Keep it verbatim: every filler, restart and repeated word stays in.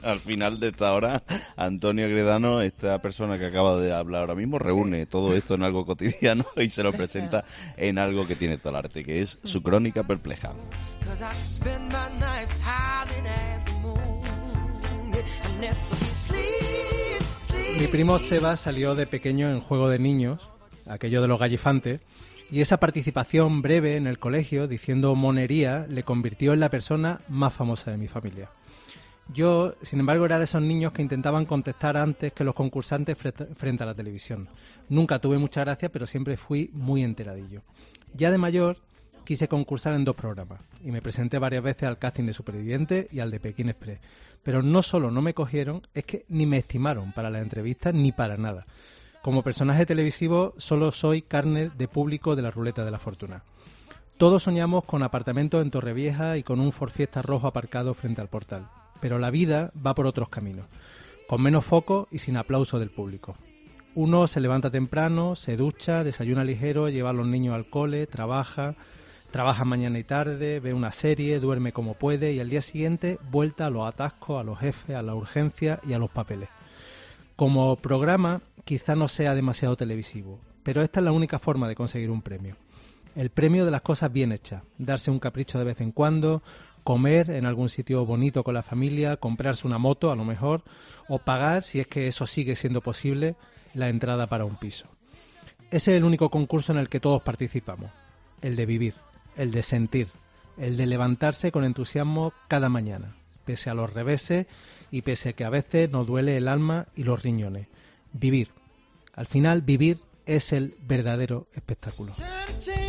Al final de esta hora, Antonio Gredano, esta persona que acaba de hablar ahora mismo, reúne todo esto en algo cotidiano y se lo presenta en algo que tiene todo el arte, que es su crónica perpleja. Mi primo Seba salió de pequeño en Juego de Niños, aquello de los gallifantes, y esa participación breve en el colegio, diciendo monería, le convirtió en la persona más famosa de mi familia. Yo, sin embargo, era de esos niños que intentaban contestar antes que los concursantes frente a la televisión. Nunca tuve mucha gracia, pero siempre fui muy enteradillo. Ya de mayor, quise concursar en dos programas, y me presenté varias veces al casting de Superviviente y al de Pekín Express. Pero no solo no me cogieron, es que ni me estimaron para las entrevistas ni para nada. Como personaje televisivo solo soy carne de público de la ruleta de la fortuna. Todos soñamos con apartamentos en Torrevieja y con un Ford Fiesta rojo aparcado frente al portal. Pero la vida va por otros caminos, con menos foco y sin aplauso del público. Uno se levanta temprano, se ducha, desayuna ligero, lleva a los niños al cole, trabaja, trabaja mañana y tarde, ve una serie, duerme como puede y al día siguiente vuelta a los atascos, a los jefes, a la urgencia y a los papeles. Como programa quizá no sea demasiado televisivo, pero esta es la única forma de conseguir un premio. El premio de las cosas bien hechas, darse un capricho de vez en cuando, comer en algún sitio bonito con la familia, comprarse una moto a lo mejor, o pagar, si es que eso sigue siendo posible, la entrada para un piso. Ese es el único concurso en el que todos participamos, el de vivir, el de sentir, el de levantarse con entusiasmo cada mañana, pese a los reveses y pese a que a veces nos duele el alma y los riñones. Vivir. Al final, vivir es el verdadero espectáculo.